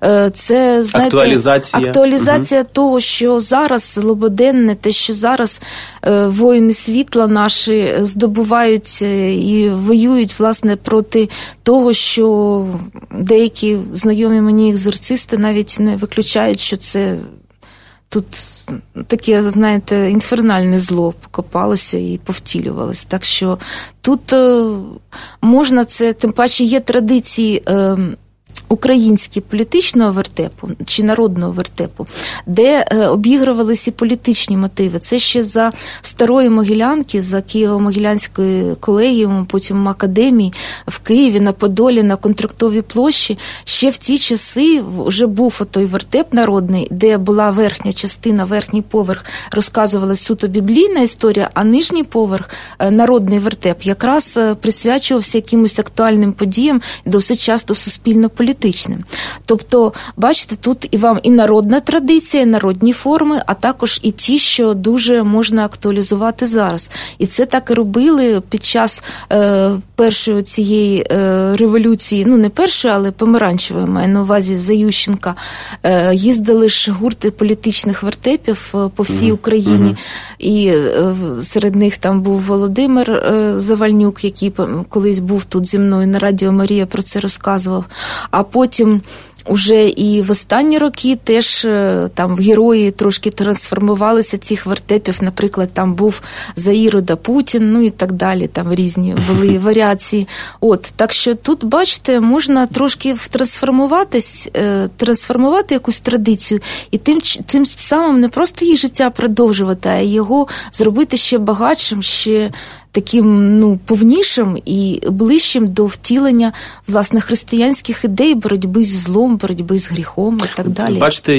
це, знаєте, актуалізація того, що зараз злободенне, те, що зараз воїни світла наші здобувають і воюють, власне, проти того, що деякі знайомі мені екзорцисти навіть не виключають, що це тут таке, знаєте, інфернальне зло покопалося і повтілювалося. Так що тут можна це, тим паче є традиції українські політичного вертепу чи народного вертепу, де обігрувалися політичні мотиви. Це ще за Старої Могилянки, за Києво-Могилянської колегіуму, потім академії в Києві, на Подолі, на Контрактовій площі. Ще в ті часи вже був отой вертеп народний, де була верхня частина, верхній поверх, розказувалась суто біблійна історія, а нижній поверх, народний вертеп, якраз присвячувався якимось актуальним подіям, досить часто суспільно-політичним. Тобто, бачите, тут і вам і народна традиція, і народні форми, а також і ті, що дуже можна актуалізувати зараз. І це так і робили під час першої цієї революції, не першої, але помаранчевої, маю на увазі, за Ющенка. Їздили ж гурти політичних вертепів по всій Україні, і серед них там був Володимир Завальнюк, який колись був тут зі мною на Радіо Марія, про це розказував. А потім уже і в останні роки теж там герої трошки трансформувалися цих вертепів. Наприклад, там був за Ірода Путін, і так далі, там різні були варіації. Так що тут, бачите, можна трошки трансформувати якусь традицію і тим самим не просто їх життя продовжувати, а його зробити ще багатшим, ще таким, повнішим і ближчим до втілення, власне, християнських ідей, боротьби з злом, боротьби з гріхом і так далі. Бачите,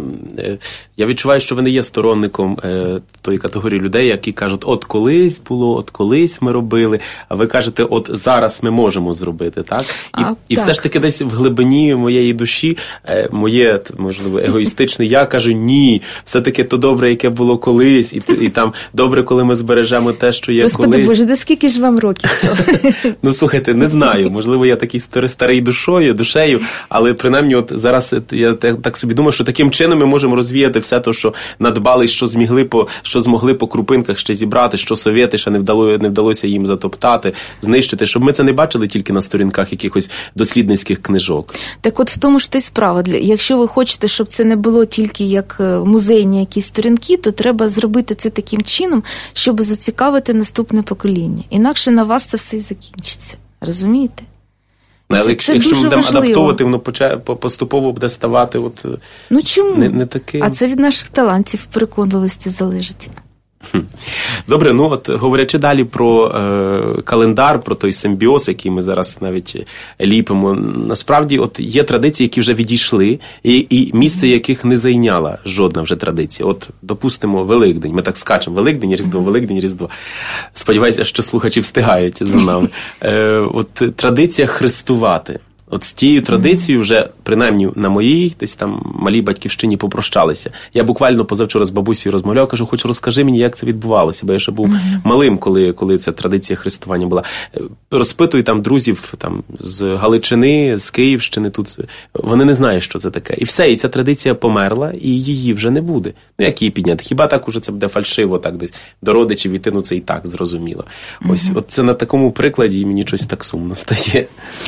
я відчуваю, що ви не є сторонником тої категорії людей, які кажуть, от колись було, от колись ми робили, а ви кажете, от зараз ми можемо зробити, так? І все ж таки десь в глибині моєї душі, моє, можливо, егоїстичне я кажу, ні, все-таки то добре, яке було колись, і там добре, коли ми збережемо те, що є колись. Боже, де скільки ж вам років? Слухайте, не знаю. Можливо, я такий старий душею, але принаймні от зараз я так собі думаю, що таким чином ми можемо розвіяти все те, що надбали, що змогли по крупинках ще зібрати, що совєти ще не вдалося їм затоптати, знищити, щоб ми це не бачили тільки на сторінках якихось дослідницьких книжок. Так от в тому ж то й справа. Якщо ви хочете, щоб це не було тільки як музейні якісь сторінки, то треба зробити це таким чином, щоб зацікавити наступне покоління. Інакше на вас це все і закінчиться. Розумієте? Але якщо ми будемо адаптовувати, воно поступово буде ставати чому? Не таким. А це від наших талантів, переконливості залежить. Добре, говорячи далі про календар, про той симбіоз, який ми зараз навіть ліпимо, насправді є традиції, які вже відійшли, і місце яких не зайняла жодна вже традиція. Допустимо, Великдень. Ми так скачемо: Великдень, Різдво, Великдень, Різдво. Сподіваюся, що слухачі встигають за нами. Традиція хрестувати. З тією традицією вже, принаймні на моїй, десь там малій батьківщині попрощалися. Я буквально позавчора з бабусею розмовляв, кажу, хоч розкажи мені, як це відбувалося, бо я ще був малим, коли ця традиція хрестування була. Розпитую там друзів з Галичини, з Київщини, тут вони не знають, що це таке. І все, і ця традиція померла, і її вже не буде. Як її підняти? Хіба так уже це буде фальшиво, так десь до родичів іти, це і так зрозуміло. Це на такому прикладі мені щось так сумно стає.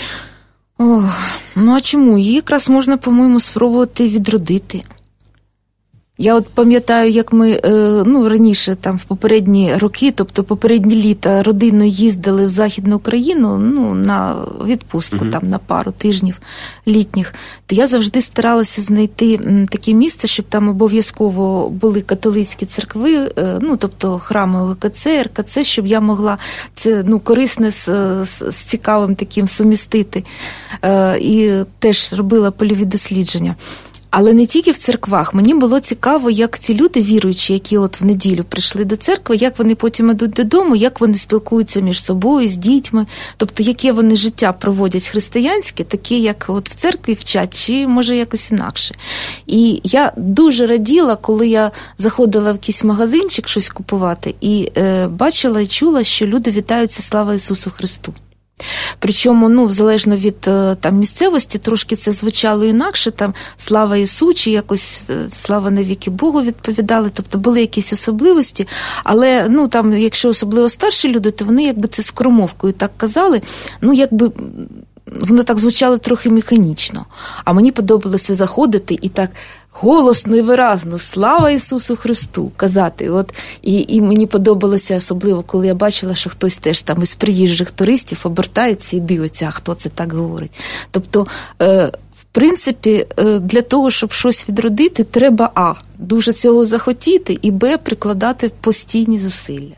А чому? Її якраз можна, по-моєму, спробувати відродити. Я пам'ятаю, як ми раніше, в попередні роки, тобто попередні літа, родиною їздили в Західну Україну, на відпустку, на пару тижнів літніх, то я завжди старалася знайти таке місце, щоб там обов'язково були католицькі церкви, тобто храми ОГКЦ, РКЦ, щоб я могла це, корисне з цікавим таким сумістити. І теж робила польові дослідження. Але не тільки в церквах. Мені було цікаво, як ці люди віруючі, які в неділю прийшли до церкви, як вони потім йдуть додому, як вони спілкуються між собою, з дітьми. Тобто, яке вони життя проводять християнське, таке, як в церкві вчать, чи, може, якось інакше. І я дуже раділа, коли я заходила в якийсь магазинчик щось купувати, і бачила і чула, що люди вітаються «Слава Ісусу Христу». Причому, залежно від місцевості, трошки це звучало інакше, «Слава Ісу» чи якось «Слава навіки Богу» відповідали, тобто були якісь особливості, але, якщо особливо старші люди, то вони це скоромовкою так казали, воно так звучало трохи механічно. А мені подобалося заходити і так голосно і виразно «Слава Ісусу Христу» казати. І мені подобалося особливо, коли я бачила, що хтось теж із приїжджих туристів обертається і дивиться, а хто це так говорить. Тобто, в принципі, для того, щоб щось відродити, треба дуже цього захотіти, і прикладати постійні зусилля.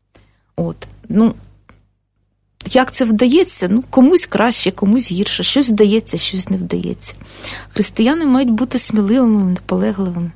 Як це вдається? Комусь краще, комусь гірше. Щось вдається, щось не вдається. Християни мають бути сміливими, наполегливими.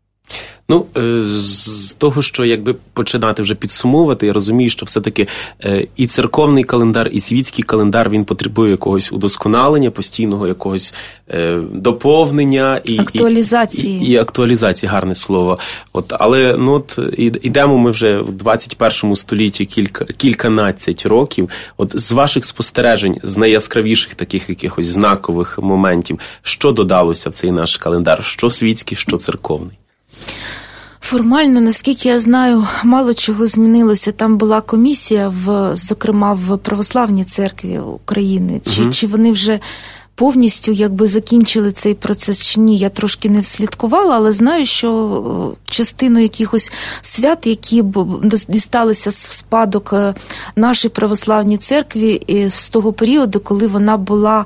З того, що починати вже підсумовувати, я розумію, що все-таки і церковний календар, і світський календар, він потребує якогось удосконалення, постійного якогось доповнення. Актуалізації. І актуалізації, гарне слово. Але ідемо ми вже в 21 столітті кільканадцять років. З ваших спостережень, з найяскравіших таких якихось знакових моментів, що додалося в цей наш календар? Що світський, що церковний? Формально, наскільки я знаю, мало чого змінилося. Там була комісія, зокрема, в Православній церкві України. Чи вони вже повністю закінчили цей процес чи ні, я трошки не вслідкувала, але знаю, що частину якихось свят, які дісталися в спадок нашій Православній церкві з того періоду, коли вона була,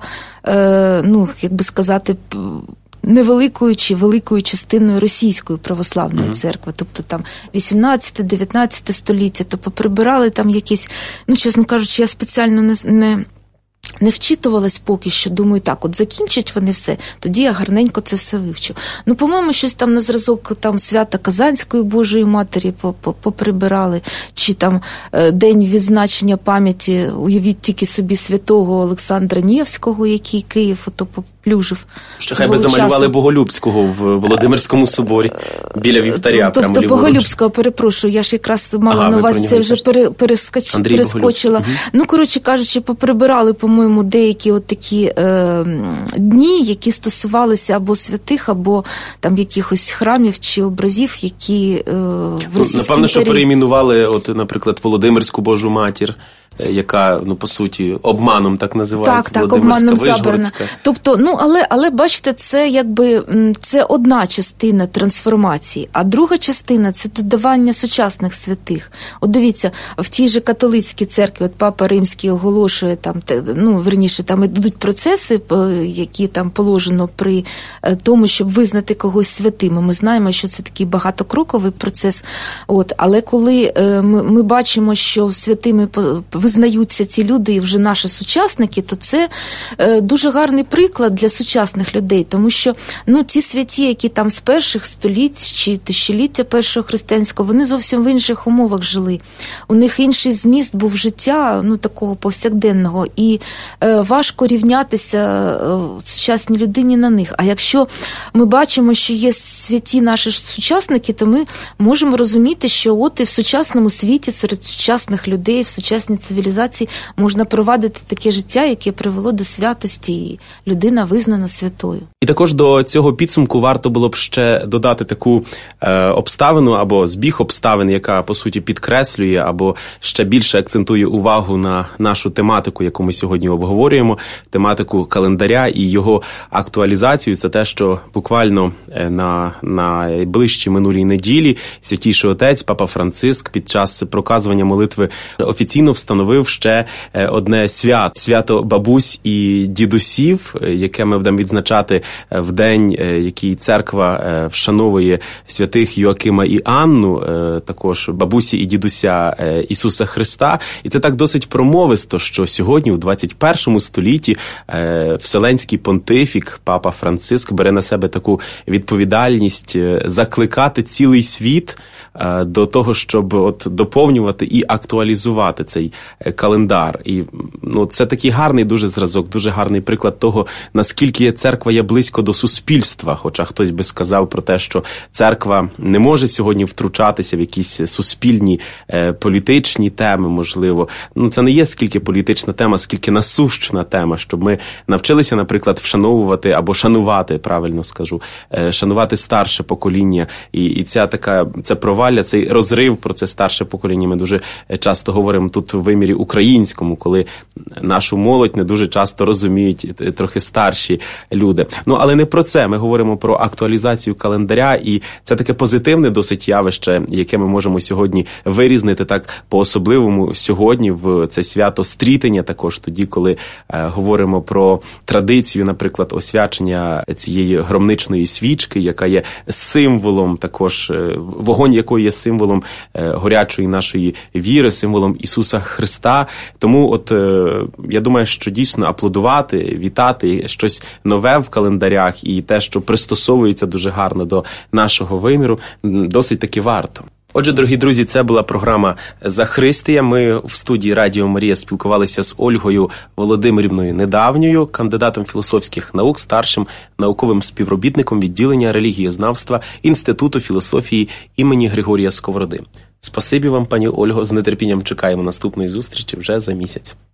невеликою чи великою частиною російської православної церкви, тобто 18-19 століття, то поприбирали якісь, чесно кажучи, я спеціально не вчитувалась поки що, думаю, закінчать вони все, тоді я гарненько це все вивчу. По-моєму, щось на зразок свята Казанської Божої Матері поприбирали, чи день відзначення пам'яті, уявіть тільки собі, святого Олександра Невського, який Київ поплюжив. Що хай би замалювали Боголюбського в Володимирському соборі, біля вівтаря. Тобто Боголюбського, перепрошую, я ж якраз мала на увазі, це вже перескочила. Коротше кажучи, поприбирали, по-моєму, деякі такі дні, які стосувалися або святих, або якихось храмів чи образів, які в Російській імперії... Напевно, що перейменували, наприклад, Володимирську Божу Матір яка, по суті, обманом так називається, так, обманом забрана. Тобто, але бачите, це одна частина трансформації, а друга частина – це додавання сучасних святих. От дивіться, в тій же католицькій церкві, от Папа Римський оголошує, там ідуть процеси, які там положено при тому, щоб визнати когось святим. Ми знаємо, що це такий багатокроковий процес. Але коли ми бачимо, що святими визнаються ці люди і вже наші сучасники, то це дуже гарний приклад для сучасних людей, тому що ті святі, які там з перших століть чи тисячоліття першого християнського, вони зовсім в інших умовах жили. У них інший зміст був життя, такого повсякденного, і важко рівнятися сучасній людині на них. А якщо ми бачимо, що є святі наші сучасники, то ми можемо розуміти, що от і в сучасному світі, серед сучасних людей, в сучасній цивілізації можна провадити таке життя, яке привело до святості, і людина визнана святою. І також до цього підсумку варто було б ще додати таку обставину або збіг обставин, яка, по суті, підкреслює або ще більше акцентує увагу на нашу тематику, яку ми сьогодні обговорюємо, тематику календаря і його актуалізацію. Це те, що буквально на найближчій минулій неділі Святійший Отець, Папа Франциск, під час проказування молитви офіційно встановив ще одне свято бабусь і дідусів, яке ми будемо відзначати в день, який церква вшановує святих Йоакима і Анну, також бабусі і дідуся Ісуса Христа. І це так досить промовисто, що сьогодні, в 21 столітті, Вселенський понтифік, Папа Франциск, бере на себе таку відповідальність закликати цілий світ до того, щоб доповнювати і актуалізувати цей календар. І це такий гарний дуже зразок, дуже гарний приклад того, наскільки церква є близько до суспільства, хоча хтось би сказав про те, що церква не може сьогодні втручатися в якісь суспільні політичні теми, можливо. Це не є скільки політична тема, скільки насущна тема, щоб ми навчилися, наприклад, вшановувати або шанувати, правильно скажу, шанувати старше покоління. І це провалля, цей розрив про це старше покоління ми дуже часто говоримо тут у вимірі українському, коли нашу молодь не дуже часто розуміють трохи старші люди. Але не про це. Ми говоримо про актуалізацію календаря, і це таке позитивне досить явище, яке ми можемо сьогодні вирізнити так по-особливому сьогодні в це свято стрітення, також тоді, коли говоримо про традицію, наприклад, освячення цієї громничної свічки, яка є символом також, вогонь якої є символом горячої нашої віри, символом Ісуса Христа. Тому я думаю, що дійсно аплодувати, вітати щось нове в календарях і те, що пристосовується дуже гарно до нашого виміру, досить таки варто. Отже, дорогі друзі, це була програма «Захристія». Ми в студії Радіо Марія спілкувалися з Ольгою Володимирівною Недавньою, кандидатом філософських наук, старшим науковим співробітником відділення релігієзнавства Інституту філософії імені Григорія Сковороди. Спасибі вам, пані Ольго, з нетерпінням чекаємо наступної зустрічі вже за місяць.